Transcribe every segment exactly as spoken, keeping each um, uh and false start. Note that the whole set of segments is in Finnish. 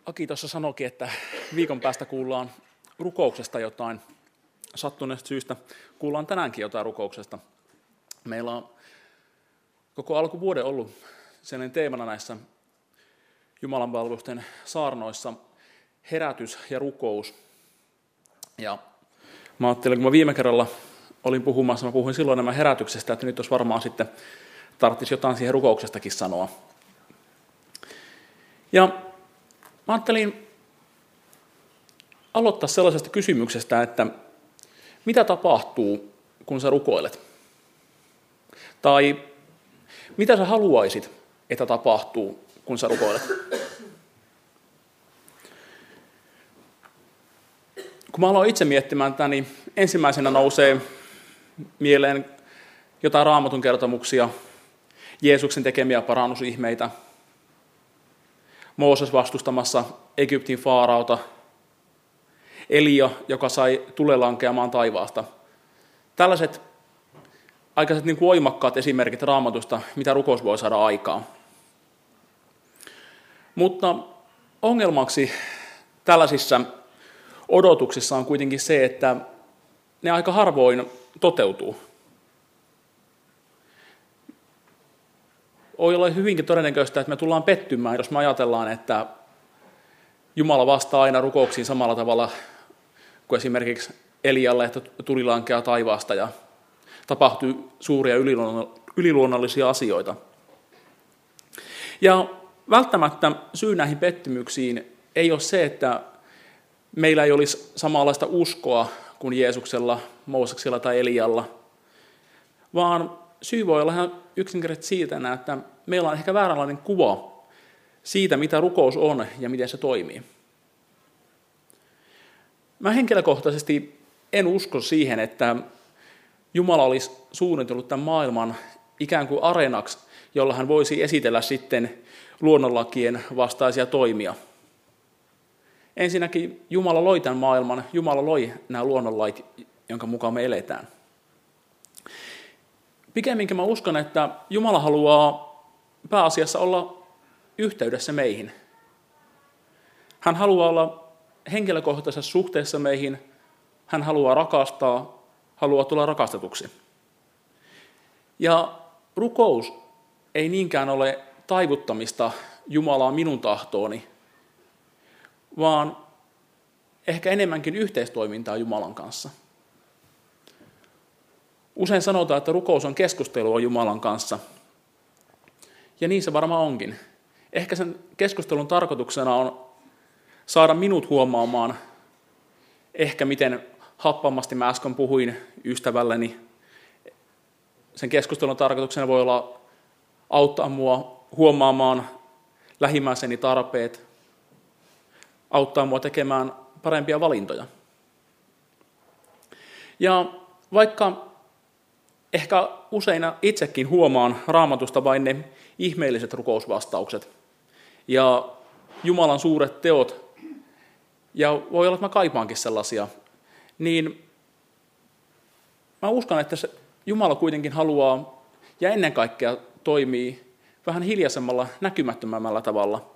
Aki tuossa sanoikin, että viikon päästä kuullaan rukouksesta jotain. Sattuneesta syystä kuullaan tänäänkin jotain rukouksesta. Meillä on koko alkuvuoden ollut sellainen teemana näissä Jumalanpalvelusten saarnoissa herätys ja rukous. Ja mä ajattelin, kun mä viime kerralla olin puhumassa, mä puhuin silloin nämä herätyksestä, että nyt olisi varmaan sitten tarvitsisi jotain siihen rukouksestakin sanoa. Ja mä ajattelin aloittaa sellaisesta kysymyksestä, että mitä tapahtuu, kun sä rukoilet? Tai mitä sä haluaisit, että tapahtuu, kun sä rukoilet? Kun mä aloin itse miettimään tätä, niin ensimmäisenä nousee mieleen jotain Raamatun kertomuksia, Jeesuksen tekemiä parannusihmeitä, Mooses vastustamassa Egyptin faaraota, Elia, joka sai tulen lankeamaan taivaasta. Tällaiset aikaiset niin kuin voimakkaat esimerkit Raamatusta, mitä rukous voi saada aikaan. Mutta ongelmaksi tällaisissa odotuksissa on kuitenkin se, että ne aika harvoin toteutuu. Voi olla hyvinkin todennäköistä, että me tullaan pettymään, jos me ajatellaan, että Jumala vastaa aina rukouksiin samalla tavalla kuin esimerkiksi Elialle, että tuli lankeaa taivaasta ja tapahtuu suuria yliluonnollisia asioita. Ja välttämättä syy näihin pettymyksiin ei ole se, että meillä ei olisi samanlaista uskoa kuin Jeesuksella, Mooseksella tai Elialla, vaan syy voi olla ihan yksinkertaisesti siitä, että meillä on ehkä vääränlainen kuva siitä, mitä rukous on ja miten se toimii. Mä henkilökohtaisesti en usko siihen, että Jumala olisi suunnitellut tämän maailman ikään kuin areenaksi, jolla hän voisi esitellä sitten luonnonlakien vastaisia toimia. Ensinnäkin Jumala loi tämän maailman, Jumala loi nämä luonnonlait, jonka mukaan me eletään. Pikemminkin mä uskon, että Jumala haluaa pääasiassa olla yhteydessä meihin. Hän haluaa olla henkilökohtaisessa suhteessa meihin, hän haluaa rakastaa, haluaa tulla rakastetuksi. Ja rukous ei niinkään ole taivuttamista Jumalaa minun tahtooni, vaan ehkä enemmänkin yhteistoimintaa Jumalan kanssa. Usein sanotaan, että rukous on keskustelua Jumalan kanssa. Ja niin se varmaan onkin. Ehkä sen keskustelun tarkoituksena on saada minut huomaamaan, ehkä miten happamasti mä äsken puhuin ystävälleni. Sen keskustelun tarkoituksena voi olla auttaa mua huomaamaan lähimmäiseni tarpeet, auttaa mua tekemään parempia valintoja. Ja vaikka ehkä usein itsekin huomaan Raamatusta vain ne ihmeelliset rukousvastaukset ja Jumalan suuret teot, ja voi olla, että mä kaipaankin sellaisia, niin mä uskon, että se Jumala kuitenkin haluaa ja ennen kaikkea toimii vähän hiljaisemmalla, näkymättömämmällä tavalla.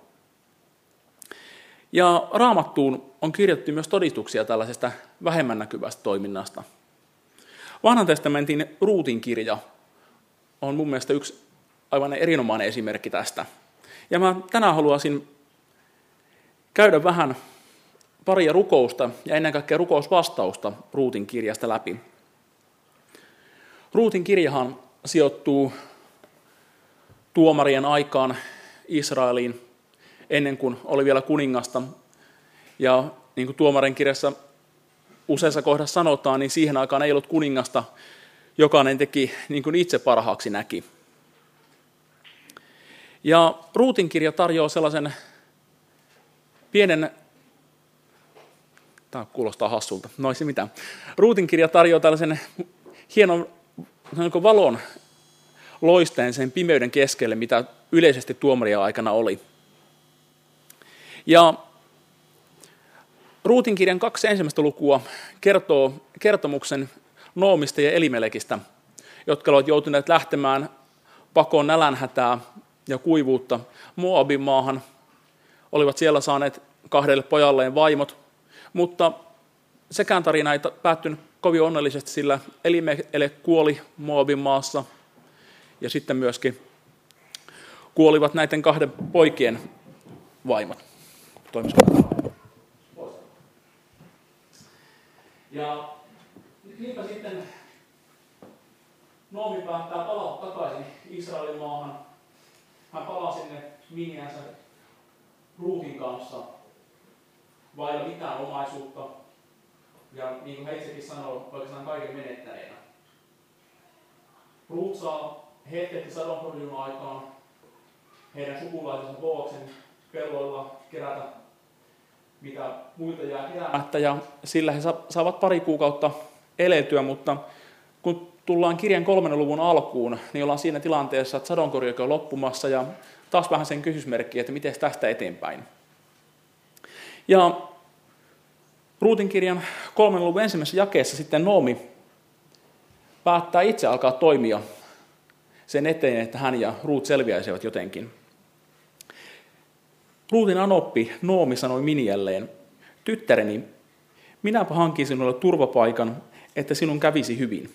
Ja Raamattuun on kirjattu myös todistuksia tällaisesta vähemmän näkyvästä toiminnasta. Vanhan testamentin Ruutin kirja on mun mielestä yksi aivan erinomainen esimerkki tästä. Ja mä tänään haluaisin käydä vähän paria rukousta ja ennen kaikkea rukousvastausta Ruutin kirjasta läpi. Ruutin kirjahan sijoittuu tuomarien aikaan Israeliin ennen kuin oli vielä kuningasta. Ja niin kuin tuomarin kirjassa useassa kohdassa sanotaan, niin siihen aikaan ei ollut kuningasta. Jokainen teki niin kuin itse parhaaksi näki. Ja Ruutin kirja tarjoaa sellaisen pienen, tämä kuulostaa hassulta, no ei se mitään. Ruutin kirja tarjoaa tällaisen hienon valon loisteen sen pimeyden keskelle, mitä yleisesti tuomarien aikana oli. Ja Ruutin kirjan kaksi ensimmäistä lukua kertoo kertomuksen Noomista ja Elimelekistä, jotka olivat joutuneet lähtemään pakoon nälänhätää ja kuivuutta Moabin maahan, olivat siellä saaneet kahdelle pojalleen vaimot, mutta sekään tarina ei päättynyt kovin onnellisesti, sillä Elimelek kuoli Moabin maassa ja sitten myöskin kuolivat näiden kahden poikien vaimot. Ja niinpä sitten Noomi päättää palata takaisin Israelin maahan. Hän palaa sinne miniänsä Ruutin kanssa vailla mitään omaisuutta. Ja niin kuin hän itsekin sanoi, oikeastaan kaiken menettäneenä. Ruut saa hetketti sadonkorjuun aikaan heidän sukulaisensa Booksen pelloilla kerätä, mitä muilta jää keräämättä. Ja sillä he saavat pari kuukautta elelyä, mutta kun tullaan kirjan kolmen luvun alkuun, niin ollaan siinä tilanteessa, että sadonkorjuukin on loppumassa ja taas vähän sen kysymysmerkkiä, että miten tästä eteenpäin. Ja Ruutin kirjan kolmen luvun ensimmäisessä jakeessa sitten Noomi päättää itse alkaa toimia sen eteen, että hän ja Ruut selviäisivät jotenkin. Ruutin anoppi Noomi sanoi Miniälleen, tyttäreni, minäpä hankin sinulle turvapaikan, että sinun kävisi hyvin.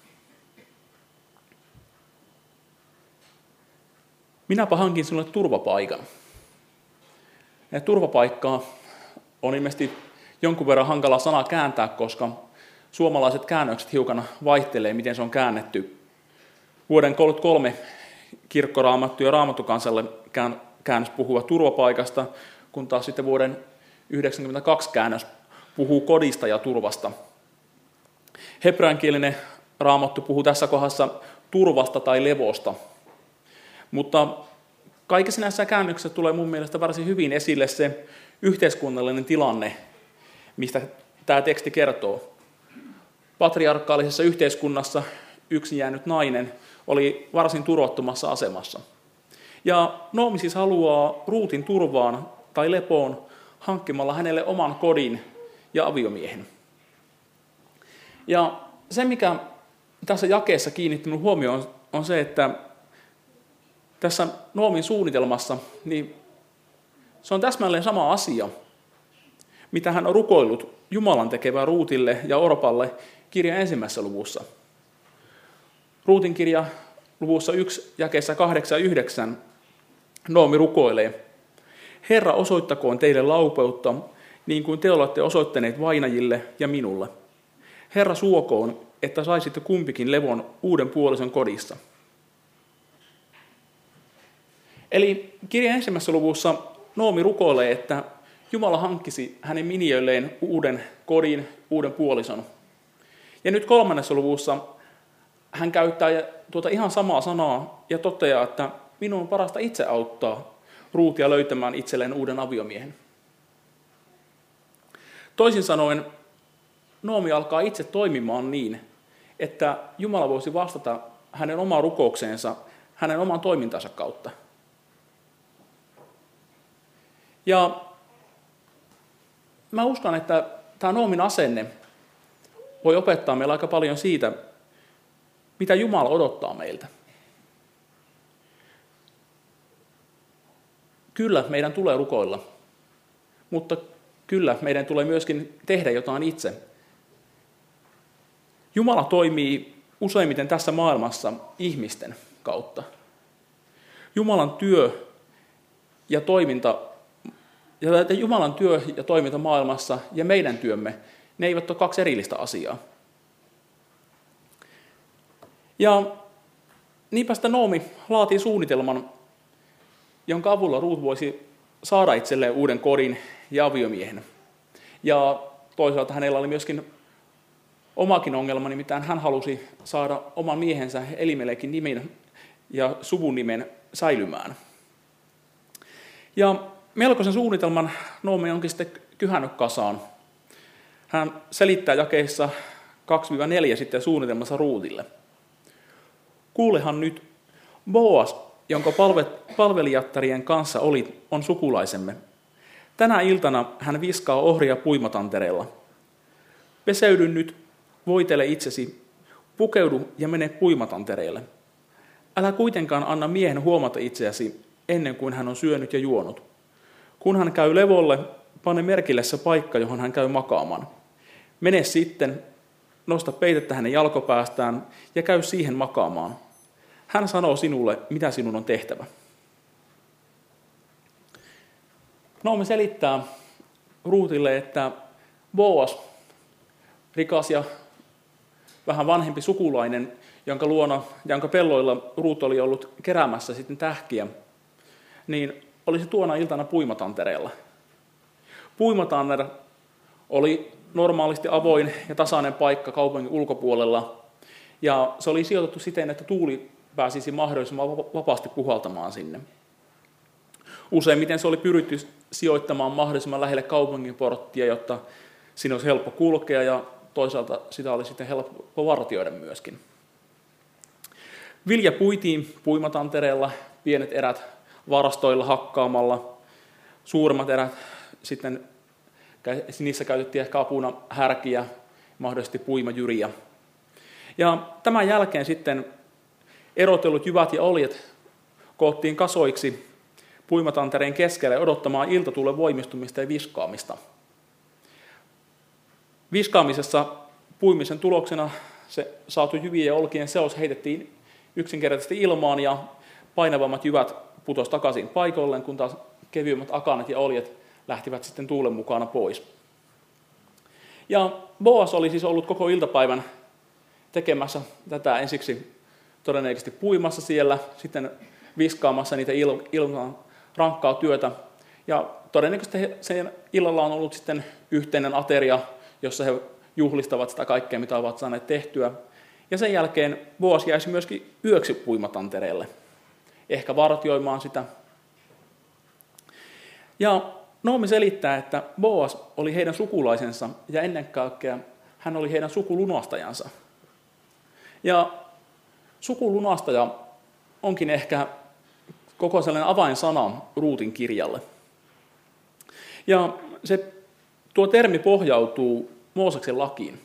Minäpä hankin sinulle turvapaikan. Ja turvapaikkaa on ilmeisesti jonkun verran hankala sana kääntää, koska suomalaiset käännökset hiukan vaihtelee, miten se on käännetty. Vuoden kolmekymmentäkolme kirkkoraamattu ja Raamattukansalle käännös puhuvat turvapaikasta, kun taas sitten vuoden yhdeksänkymmentäkaksi käännös puhuu kodista ja turvasta. Hebreankielinen Raamattu puhuu tässä kohdassa turvasta tai levosta. Mutta kaikissa näissä käännöksissä tulee mun mielestä varsin hyvin esille se yhteiskunnallinen tilanne, mistä tämä teksti kertoo. Patriarkaalisessa yhteiskunnassa yksin jäänyt nainen oli varsin turvattomassa asemassa. Ja Noomi siis haluaa Ruutin turvaan tai lepoon hankkimalla hänelle oman kodin ja aviomiehen. Ja se, mikä tässä jakeessa kiinnitti minun huomioon, on se, että tässä Noomin suunnitelmassa niin se on täsmälleen sama asia, mitä hän on rukoillut Jumalan tekevää Ruutille ja Orpalle kirjan ensimmäisessä luvussa. Ruutin kirja luvussa yksi jakeessa kahdeksan ja yhdeksän Noomi rukoilee, Herra osoittakoon teille laupeutta, niin kuin te olette osoittaneet vainajille ja minulle. Herra suokoon, että saisitte kumpikin levon uuden puolison kodissa. Eli kirjan ensimmäisessä luvussa Noomi rukoilee, että Jumala hankkisi hänen miniöilleen uuden kodin, uuden puolison. Ja nyt kolmannessa luvussa hän käyttää tuota ihan samaa sanaa ja toteaa, että minun on parasta itse auttaa Ruutia löytämään itselleen uuden aviomiehen. Toisin sanoen Noomi alkaa itse toimimaan niin, että Jumala voisi vastata hänen omaan rukoukseensa, hänen oman toimintansa kautta. Ja mä uskon, että tämä Noomin asenne voi opettaa meillä aika paljon siitä, mitä Jumala odottaa meiltä. Kyllä, meidän tulee rukoilla, mutta kyllä, meidän tulee myöskin tehdä jotain itse. Jumala toimii useimmiten tässä maailmassa ihmisten kautta. Jumalan työ ja toiminta, ja Jumalan työ ja toiminta maailmassa ja meidän työmme, ne eivät ole kaksi erillistä asiaa. Ja niinpä sitä Noomi laatii suunnitelman, jonka avulla Ruut voisi saada itselleen uuden kodin ja aviomiehen. Ja toisaalta hänellä oli myöskin omakin ongelma, nimittäin hän halusi saada oman miehensä Elimelekin nimen ja suvun nimen säilymään. Ja melkoisen suunnitelman Noomi onkin sitten kyhännyt kasaan. Hän selittää jakeissa kaksi neljä sitten suunnitelmassa Ruutille. Kuulehan nyt, Boas, jonka palve, palvelijattarien kanssa oli, on sukulaisemme. Tänä iltana hän viskaa ohria puimatantereella. Peseydy nyt, voitele itsesi, pukeudu ja mene puimatantereelle. Älä kuitenkaan anna miehen huomata itseäsi ennen kuin hän on syönyt ja juonut. Kun hän käy levolle, pane merkille se paikka, johon hän käy makaamaan. Mene sitten, nosta peitettä hänen jalkopäästään ja käy siihen makaamaan. Hän sanoo sinulle, mitä sinun on tehtävä. Naomi selittää Ruutille, että Boas, rikas ja vähän vanhempi sukulainen, jonka luona, jonka pelloilla Ruut oli ollut keräämässä sitten tähkiä, niin olisi tuona iltana puimatantereella. Puimatanner oli normaalisti avoin ja tasainen paikka kaupungin ulkopuolella, ja se oli sijoitettu siten, että tuuli pääsisi mahdollisimman vapaasti puhaltamaan sinne. Useimmiten se oli pyritty sijoittamaan mahdollisimman lähelle kaupungin porttia, jotta siinä olisi helppo kulkea ja toisaalta sitä oli sitten helppo vartioida myöskin. Vilja puitiin puimatantereella, pienet erät varastoilla hakkaamalla, suuremmat erät sitten niissä käytettiin ehkä apuna härkiä, mahdollisesti puimajyriä. Ja tämän jälkeen sitten erotellut jyvät ja oljet koottiin kasoiksi puimatantereen keskelle odottamaan iltatuulen voimistumista ja viskaamista. Viskaamisessa puimisen tuloksena se saatu jyvien ja olkien seos heitettiin yksinkertaisesti ilmaan ja painavammat jyvät putosi takaisin paikoilleen, kun taas kevyemmät akanet ja oljet lähtivät sitten tuulen mukana pois. Ja Boas oli siis ollut koko iltapäivän tekemässä tätä ensiksi todennäköisesti puimassa siellä, sitten viskaamassa niitä il- ilman rankkaa työtä. Ja todennäköisesti sen illalla on ollut sitten yhteinen ateria, jossa he juhlistavat sitä kaikkea, mitä ovat saaneet tehtyä. Ja sen jälkeen Boas jäisi myöskin yöksi puimatantereelle, ehkä vartioimaan sitä. Ja Naomi selittää, että Boas oli heidän sukulaisensa ja ennen kaikkea hän oli heidän sukulunastajansa. Ja sukulunastaja onkin ehkä koko sellainen avainsana Ruutin kirjalle. Ja se, tuo termi pohjautuu Mooseksen lakiin.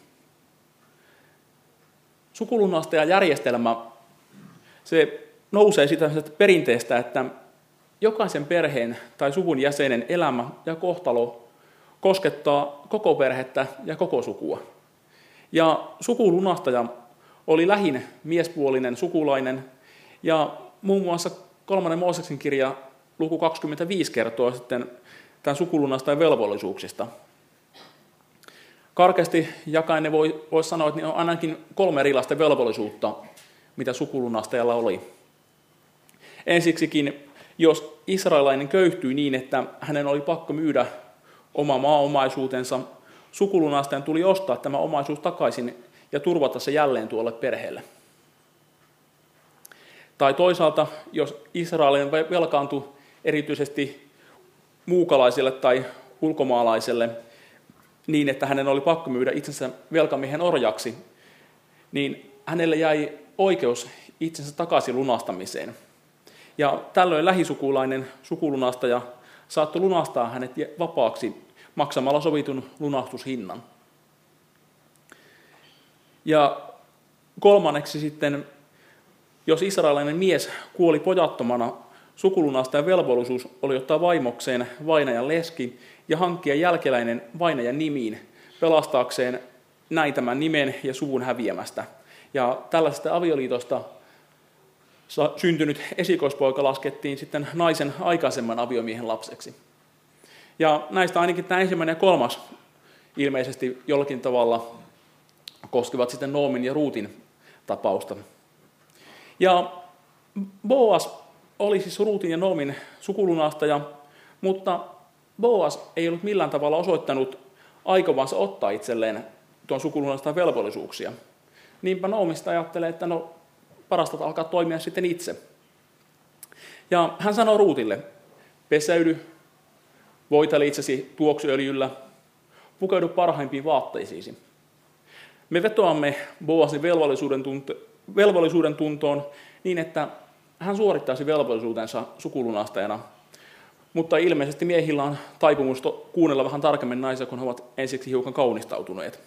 Sukulunastajajärjestelmä, se nousee siitä perinteestä, että jokaisen perheen tai suvun jäsenen elämä ja kohtalo koskettaa koko perhettä ja koko sukua. Ja sukulunastaja oli lähin miespuolinen sukulainen, ja muun muassa kolmannen Mooseksen kirja luku kaksikymmentäviisi kertoo sitten tämän sukulunastajan velvollisuuksista. Karkeasti jakainen voi, voi sanoa, että on ainakin kolme erilaista velvollisuutta, mitä sukulunastajalla oli. Ensiksikin, jos israelainen köyhtyi niin, että hänen oli pakko myydä oma maaomaisuutensa, sukulunastajan tuli ostaa tämä omaisuus takaisin ja turvata se jälleen tuolle perheelle. Tai toisaalta, jos israelainen velkaantui erityisesti muukalaisille tai ulkomaalaiselle niin, että hänen oli pakko myydä itsensä velkamiehen orjaksi, niin hänelle jäi oikeus itsensä takaisin lunastamiseen. Ja tällöin lähisukulainen sukulunastaja saattoi lunastaa hänet vapaaksi maksamalla sovitun lunastushinnan. Ja kolmanneksi sitten, jos israelilainen mies kuoli pojattomana, sukulunastajan velvollisuus oli ottaa vaimokseen vainajan leski ja hankkia jälkeläinen vainajan nimiin pelastaakseen näin tämän nimen ja suvun häviämästä. Ja tällaisesta avioliitosta syntynyt esikoispoika laskettiin sitten naisen aikaisemman aviomiehen lapseksi. Ja näistä ainakin tämä ensimmäinen ja kolmas ilmeisesti jollakin tavalla koskevat sitten Noomin ja Ruutin tapausta. Ja Boas oli siis Ruutin ja Noomin sukulunastaja, mutta Boas ei ollut millään tavalla osoittanut aikovansa ottaa itselleen tuon sukulunastajan velvollisuuksia. Niinpä Noomista ajattelee, että no parasta alkaa toimia sitten itse. Ja hän sanoi Ruutille, peseydy, voitele itsesi tuoksuöljyllä, pukeudu parhaimpiin vaatteisiisi. Me vetoamme Boasin velvollisuuden, tunto, velvollisuuden tuntoon niin, että hän suorittaisi velvollisuutensa sukulunastajana, mutta ilmeisesti miehillä on taipumus kuunnella vähän tarkemmin naisia, kun he ovat ensiksi hiukan kaunistautuneet.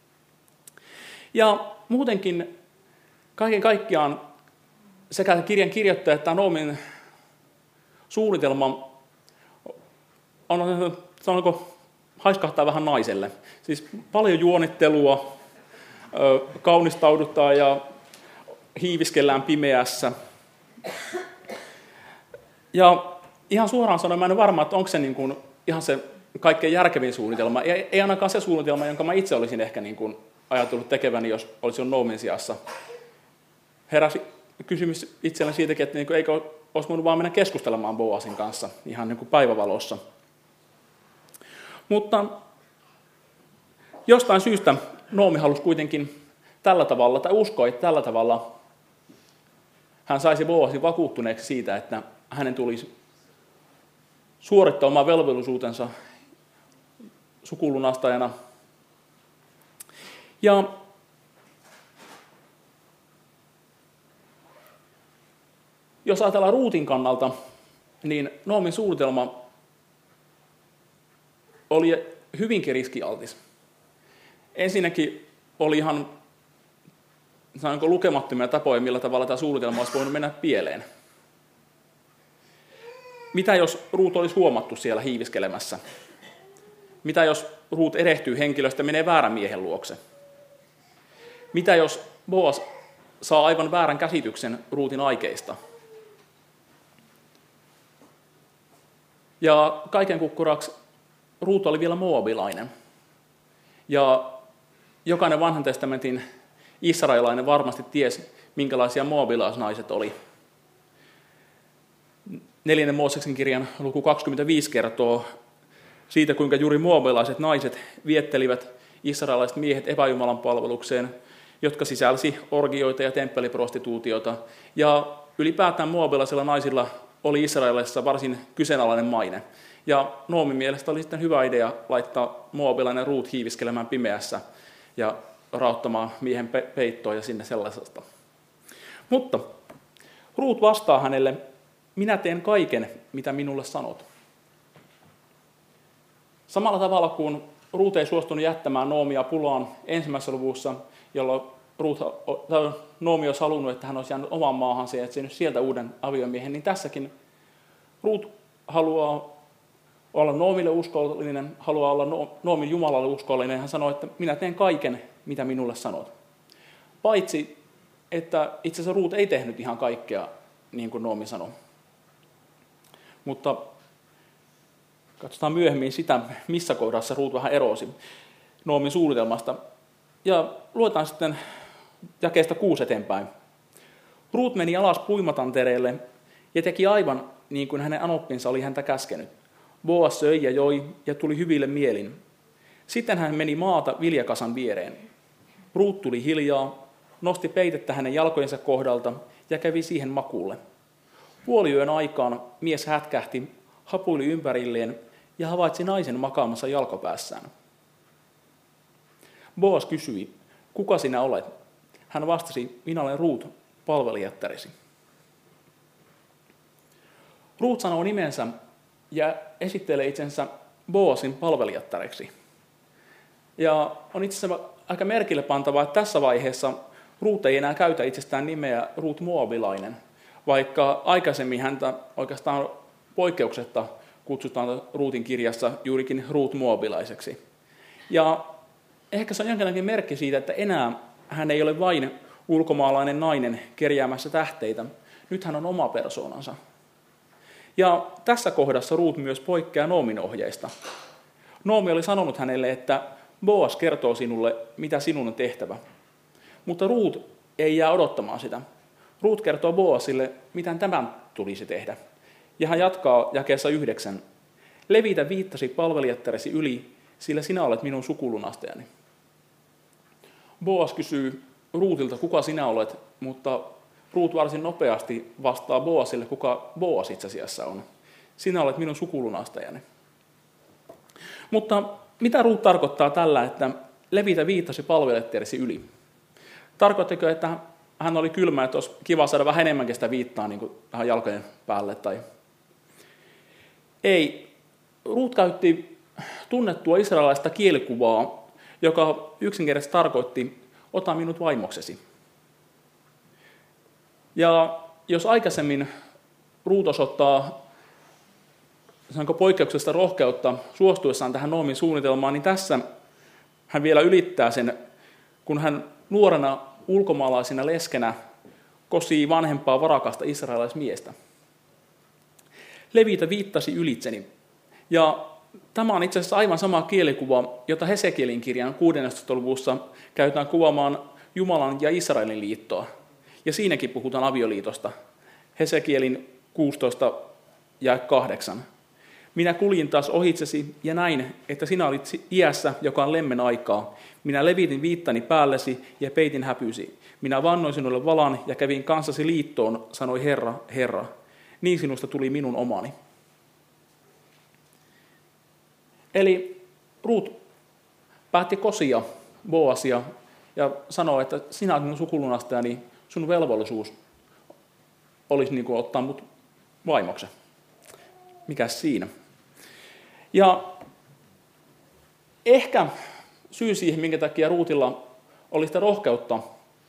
Ja muutenkin kaiken kaikkiaan sekä kirjan kirjoittaja että Noomin suunnitelma on sanonko, haiskahtaa vähän naiselle. Siis paljon juonittelua, kaunistaudutaan ja hiiviskellään pimeässä. Ja ihan suoraan sanoen, mä en ole varma, että onko se niin kuin ihan se kaikkein järkevin suunnitelma. Ei, ei ainakaan se suunnitelma, jonka mä itse olisin ehkä niin kuin ajatellut tekeväni, jos olisin ollut Noomin sijassa. Heräsi kysymys itselleni siitäkin, että niin kuin, eikö olisi voinut vaan mennä keskustelemaan Boasin kanssa ihan niin kuin päivävalossa. Mutta jostain syystä Noomi halusi kuitenkin tällä tavalla, tai uskoi, että tällä tavalla hän saisi Boasin vakuuttuneeksi siitä, että hänen tulisi suorittaa oman velvollisuutensa sukulunastajana. Ja jos ajatellaan Ruutin kannalta, niin Noomin suunnitelma oli hyvinkin riskialtis. Ensinnäkin oli ihan sanoinko, lukemattomia tapoja, millä tavalla tämä suunnitelma olisi voinut mennä pieleen. Mitä jos Ruut olisi huomattu siellä hiiviskelemässä? Mitä jos Ruut erehtyy henkilöstä ja menee väärän miehen luokse? Mitä jos Boas saa aivan väärän käsityksen Ruutin aikeista? Ja kaiken kukkuraksi Ruut oli vielä moabilainen. Ja jokainen vanhan testamentin israelilainen varmasti tiesi, minkälaisia moabilaisnaiset oli. Neljännen Mooseksen kirjan luku kaksikymmentäviisi kertoo siitä, kuinka juuri moabilaiset naiset viettelivät israelilaiset miehet epäjumalan palvelukseen, jotka sisälsi orgioita ja temppeliprostituutiota. Ja ylipäätään moabilaisilla naisilla oli Israelissa varsin kyseenalainen maine. Ja Noomin mielestä oli sitten hyvä idea laittaa moabilainen Ruut hiiviskelemään pimeässä ja rauttamaan miehen pe- peittoon ja sinne sellaisesta. Mutta Ruut vastaa hänelle, minä teen kaiken, mitä minulle sanot. Samalla tavalla kuin Ruut ei suostunut jättämään Noomia pulaan ensimmäisessä luvussa, jolloin Ruut, Noomi olisi halunnut, että hän olisi jäänyt omaan maahansa ja etsinyt sieltä uuden aviomiehen, niin tässäkin Ruut haluaa olla Noomille uskollinen, haluaa olla Noomin Jumalalle uskollinen. Hän sanoi, että minä teen kaiken, mitä minulle sanot. Paitsi, että itse asiassa Ruut ei tehnyt ihan kaikkea, niin kuin Noomi sanoi. Mutta katsotaan myöhemmin sitä, missä kohdassa Ruut vähän erosi Noomin suunnitelmasta. Ja luetaan sitten jakeesta kuusi eteenpäin. Ruut meni alas puimatantereelle ja teki aivan niin kuin hänen anoppinsa oli häntä käskenyt. Boas söi ja joi ja tuli hyville mielin. Sitten hän meni maata viljakasan viereen. Ruut tuli hiljaa, nosti peitettä hänen jalkojensa kohdalta ja kävi siihen makuulle. Puoliyön aikaan mies hätkähti, hapuili ympärilleen ja havaitsi naisen makaamassa jalkopäässään. Boas kysyi, kuka sinä olet? Hän vastasi, minä olen Ruut, palvelijattaresi. Ruut sanoo nimensä ja esittelee itsensä Boasin palvelijattareksi. Ja on itse asiassa aika merkille pantavaa, että tässä vaiheessa Ruut ei enää käytä itsestään nimeä Ruut Moabilainen, vaikka aikaisemmin häntä oikeastaan poikkeuksetta kutsutaan Ruutin kirjassa juurikin Ruut Moabilaiseksi. Ja ehkä se on jonkinlainen merkki siitä, että enää hän ei ole vain ulkomaalainen nainen kerjäämässä tähteitä. Nyt hän on oma persoonansa. Ja tässä kohdassa Ruut myös poikkeaa Noomin ohjeista. Noomi oli sanonut hänelle, että Boas kertoo sinulle, mitä sinun on tehtävä. Mutta Ruut ei jää odottamaan sitä. Ruut kertoo Boasille, mitä tämän tulisi tehdä. Ja hän jatkaa jakeessa yhdeksän. Levitä viittasi palvelijattaresi yli, sillä sinä olet minun sukulunastajani. Boas kysyy Ruutilta, kuka sinä olet, mutta Ruut varsin nopeasti vastaa Boasille, kuka Boas itse asiassa on. Sinä olet minun sukulunastajani. Mutta mitä Ruut tarkoittaa tällä, että levitä viittasi palvelijattaresi yli? Tarkoittiko, että hän oli kylmä, että olisi kiva saada vähän enemmänkin sitä viittaa niin kuin tähän jalkojen päälle? Tai... Ei. Ruut käytti tunnettua israelilaista kielikuvaa, joka yksinkertaisesti tarkoitti, ota minut vaimoksesi. Ja jos aikaisemmin Ruut osoittaa sanonko poikkeuksesta rohkeutta suostuessaan tähän Noomin suunnitelmaan, niin tässä hän vielä ylittää sen, kun hän nuorena ulkomaalaisena leskenä kosii vanhempaa varakasta israelaismiestä. Levitä viittasi ylitseni. Ja tämä on itse asiassa aivan sama kielikuva, jota Hesekielin kirjan kuudennessatoista luvussa käytetään kuvaamaan Jumalan ja Israelin liittoa. Ja siinäkin puhutaan avioliitosta. Hesekielin kuusitoista ja kahdeksan. Minä kuljin taas ohitsesi ja näin, että sinä olit iässä, joka on lemmen aikaa. Minä levitin viittani päällesi ja peitin häpysi. Minä vannoin sinulle valan ja kävin kanssasi liittoon, sanoi Herra, Herra. Niin sinusta tuli minun omani. Eli Ruut päätti kosia Boasia ja sanoi, että sinä olet minun sukulunastajani, sun velvollisuus olisi niin kuin ottaa mut vaimoksi. Mikäs siinä? Ja ehkä syy siihen, minkä takia Ruutilla oli sitä rohkeutta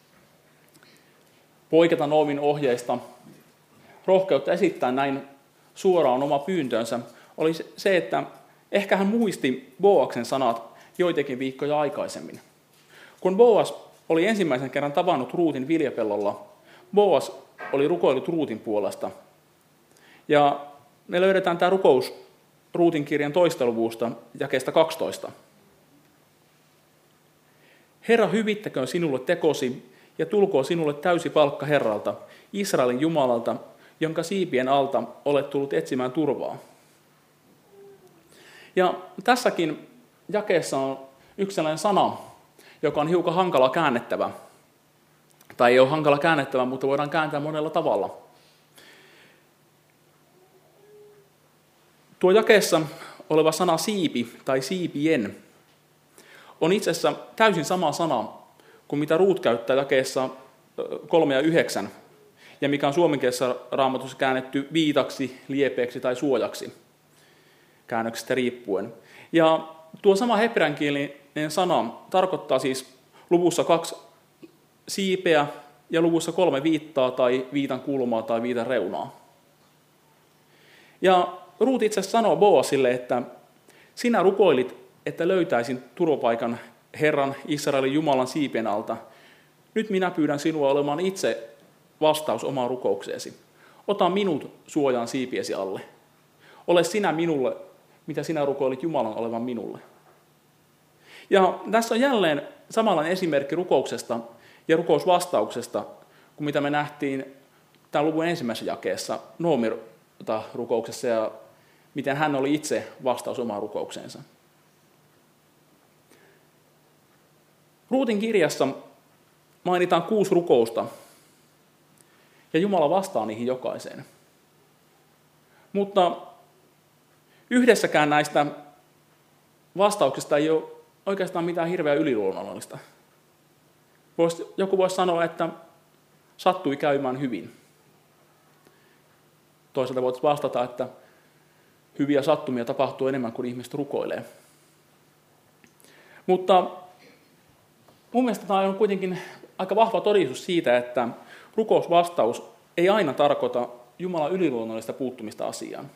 poiketa Noomin ohjeista, rohkeutta esittää näin suoraan oma pyyntönsä, oli se, että ehkä hän muisti Boaksen sanat joitakin viikkoja aikaisemmin. Kun Boas oli ensimmäisen kerran tavannut Ruutin viljapellolla, Boas oli rukoillut Ruutin puolesta. Ja me löydetään tämä rukous Ruutin kirjan toista luvusta, jakeesta kaksitoista. Herra hyvittäköön sinulle tekosi ja tulkoon sinulle täysi palkka Herralta, Israelin Jumalalta, jonka siipien alta olet tullut etsimään turvaa. Ja tässäkin jakeessa on yksi sellainen sana, joka on hiukan hankala käännettävä. Tai ei ole hankala käännettävä, mutta voidaan kääntää monella tavalla. Tuo jakeessa oleva sana siipi tai siipien on itse asiassa täysin sama sana kuin mitä Ruut käyttää jakeessa kolme ja yhdeksän, ja mikä on suomenkielisessä Raamatussa käännetty viitaksi, liepeeksi tai suojaksi, käännöksestä riippuen. Ja tuo sama hebreankielinen sana tarkoittaa siis luvussa kaksi siipeä ja luvussa kolme viittaa tai viitan kulmaa tai viitan reunaa. Ja Ruut itse asiassa sanoo Boasille, että sinä rukoilit, että löytäisin turvapaikan Herran Israelin Jumalan siipien alta. Nyt minä pyydän sinua olemaan itse vastaus omaan rukoukseesi. Ota minut suojaan siipiesi alle. Ole sinä minulle, mitä sinä rukoilit Jumalan olevan minulle. Ja tässä on jälleen samanlainen esimerkki rukouksesta ja rukousvastauksesta, kuin mitä me nähtiin tämän luvun ensimmäisessä jakeessa Noomin rukouksessa ja miten hän oli itse vastaus omaan rukoukseensa. Ruutin kirjassa mainitaan kuusi rukousta, ja Jumala vastaa niihin jokaiseen. Mutta yhdessäkään näistä vastauksista ei ole oikeastaan mitään hirveän yliluonnollista. Joku voisi sanoa, että sattui käymään hyvin. Toisaalta voit vastata, että hyviä sattumia tapahtuu enemmän kuin ihmiset rukoilee. Mutta mun mielestä tämä on kuitenkin aika vahva todistus siitä, että rukousvastaus ei aina tarkoita Jumalan yliluonnollista puuttumista asiaan.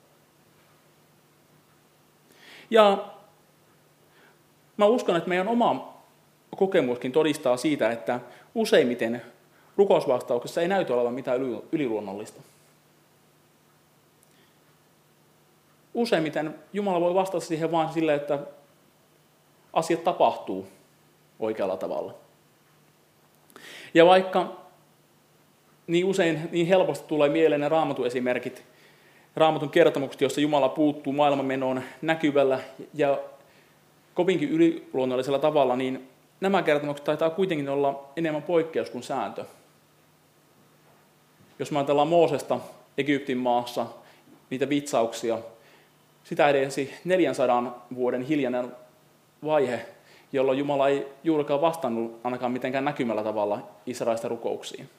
Ja mä uskon, että meidän oma kokemuskin todistaa siitä, että useimmiten rukousvastauksessa ei näytä olevan mitään yliluonnollista. Useimmiten Jumala voi vastata siihen vain sille, että asiat tapahtuu oikealla tavalla. Ja vaikka niin usein niin helposti tulee mieleen ne Raamatun esimerkit, Raamatun kertomukset, joissa Jumala puuttuu maailmanmenoon näkyvällä ja kovinkin yliluonnollisella tavalla, niin nämä kertomukset taitaa kuitenkin olla enemmän poikkeus kuin sääntö. Jos me ajatellaan Moosesta Egyptin maassa, niitä vitsauksia, sitä edensi neljänsadan vuoden hiljainen vaihe, jolloin Jumala ei juurikaan vastannut ainakaan mitenkään näkymällä tavalla Israelista rukouksiin.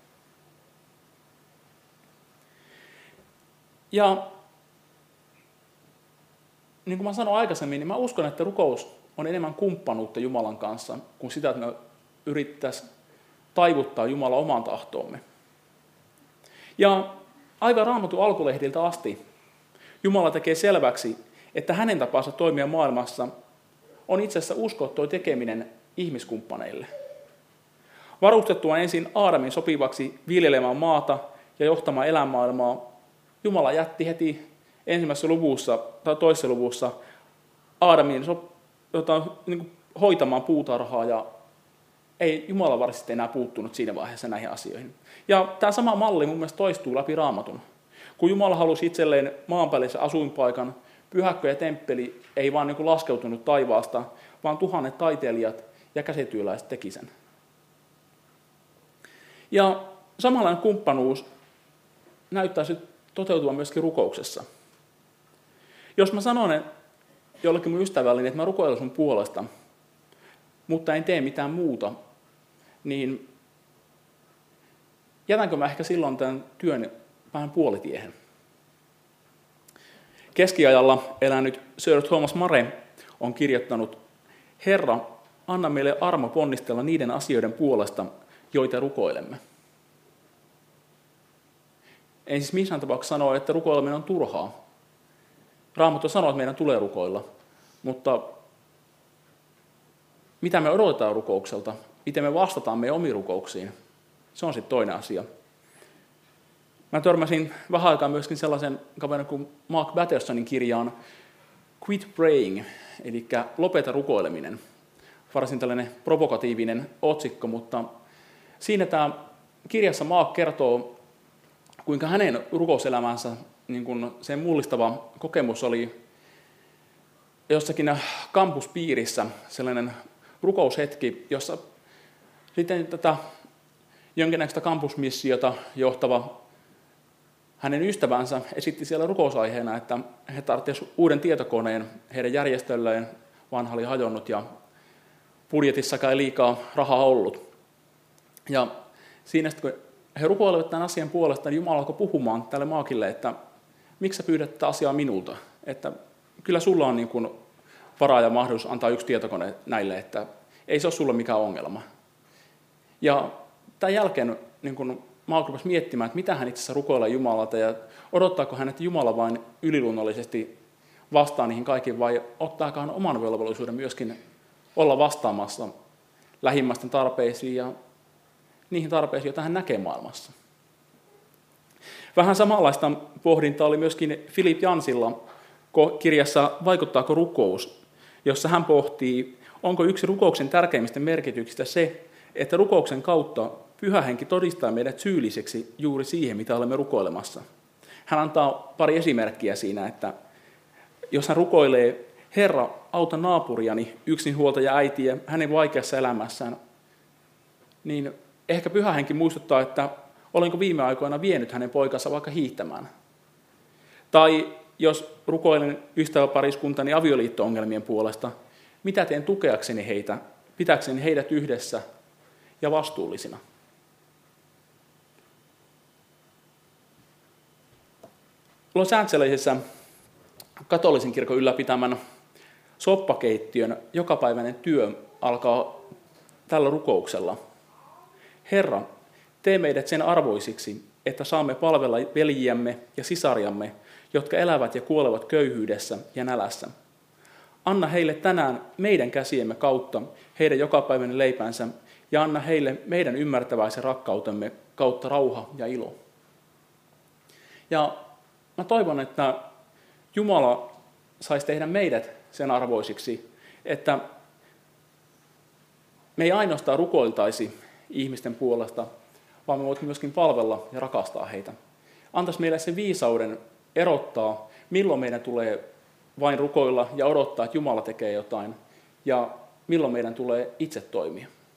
Ja niin kuin mä sanoin aikaisemmin, niin mä uskon, että rukous on enemmän kumppanuutta Jumalan kanssa kuin sitä, että me yrittäisiin taivuttaa Jumala omaan tahtoomme. Ja aivan Raamatun alkulehdiltä asti Jumala tekee selväksi, että hänen tapansa toimia maailmassa on itse asiassa uskottua tekeminen ihmiskumppaneille. Varustettua ensin Aadamin sopivaksi viljelemään maata ja johtamaan elämaailmaa, Jumala jätti heti ensimmäisessä luvussa tai toisessa luvussa Aadamin so, jota, niin kuin, hoitamaan puutarhaa, ja ei Jumala varsinaisesti enää puuttunut siinä vaiheessa näihin asioihin. Ja tämä sama malli mun mielestä toistuu läpi Raamatun. Kun Jumala halusi itselleen maanpäällisen asuinpaikan, pyhäkkö ja temppeli ei vaan niin kuin laskeutunut taivaasta, vaan tuhannet taiteilijat ja käsityöläiset teki sen. Ja samanlainen kumppanuus näyttäisi toteutuvan myöskin rukouksessa. Jos mä sanon jollekin mun ystävälleni, että mä rukoilen sun puolesta, mutta en tee mitään muuta, niin jätänkö mä ehkä silloin tämän työn vähän puolitiehen? Keskiajalla elänyt Sir Thomas More on kirjoittanut: Herra, anna meille armo ponnistella niiden asioiden puolesta, joita rukoilemme. Ei siis missään tapauksessa sanoa, että rukoileminen on turhaa. Raamattu sanoo, että meidän tulee rukoilla, mutta mitä me odotetaan rukoukselta, miten me vastataan meidän omiin rukouksiin, se on sitten toinen asia. Mä törmäsin vähän aikaa myöskin sellaisen kaverin kuin Mark Battersonin kirjaan Quit Praying, eli lopeta rukoileminen. Varsin tällainen provokatiivinen otsikko, mutta siinä tämä kirjassa Mark kertoo, kuinka hänen rukouselämänsä niin kun sen mullistava kokemus oli jossakin kampuspiirissä sellainen rukoushetki, jossa sitten tätä jonkinnäköistä kampusmissiota johtava hänen ystävänsä esitti siellä rukousaiheena, että he tarvitsisivat uuden tietokoneen heidän järjestölleen, vanha oli hajonnut ja budjetissakaan ei liikaa rahaa ollut. Ja siinä sitten, kun he rukoilivat tämän asian puolesta, niin Jumala alkoi puhumaan tälle Maakille, että miksi sä pyydät tätä asiaa minulta, että kyllä sulla on niin kuin varaa ja mahdollisuus antaa yksi tietokone näille, että ei se ole sulle mikään ongelma. Ja tämän jälkeen niin kuin Maak rupesi miettimään, että mitä hän itse asiassa rukoilee Jumalalta ja odottaako hän, että Jumala vain yliluonnollisesti vastaa niihin kaikkiin vai ottaako hän oman velvollisuuden myöskin olla vastaamassa lähimmäisten tarpeisiin ja niihin tarpeisiin, joita hän näkee maailmassa. Vähän samanlaista pohdintaa oli myöskin Philip Jansilla kirjassa Vaikuttaako rukous, jossa hän pohtii, onko yksi rukouksen tärkeimmistä merkityksistä se, että rukouksen kautta Pyhä Henki todistaa meidät syylliseksi juuri siihen, mitä olemme rukoilemassa. Hän antaa pari esimerkkiä siinä, että jos hän rukoilee, Herra, auta naapuriani, yksinhuoltaja äitiä hänen vaikeassa elämässään, niin ehkä Pyhä Henki muistuttaa, että olenko viime aikoina vienyt hänen poikansa vaikka hiihtämään. Tai jos rukoilen ystäväpariskuntani avioliitto-ongelmien puolesta, mitä teen tukeakseni heitä, pitääkseni heidät yhdessä ja vastuullisina. Los Angelesissa katolisen kirkon ylläpitämän soppakeittiön jokapäiväinen työ alkaa tällä rukouksella. Herra, tee meidät sen arvoisiksi, että saamme palvella veljiämme ja sisariamme, jotka elävät ja kuolevat köyhyydessä ja nälässä. Anna heille tänään meidän käsiemme kautta heidän jokapäiväinen leipänsä ja anna heille meidän ymmärtäväisen rakkautemme kautta rauha ja ilo. Ja mä toivon, että Jumala saisi tehdä meidät sen arvoisiksi, että me ei ainoastaan rukoiltaisi ihmisten puolesta, vaan me voimme myöskin palvella ja rakastaa heitä. Antaisi meille sen viisauden erottaa, milloin meidän tulee vain rukoilla ja odottaa, että Jumala tekee jotain, ja milloin meidän tulee itse toimia.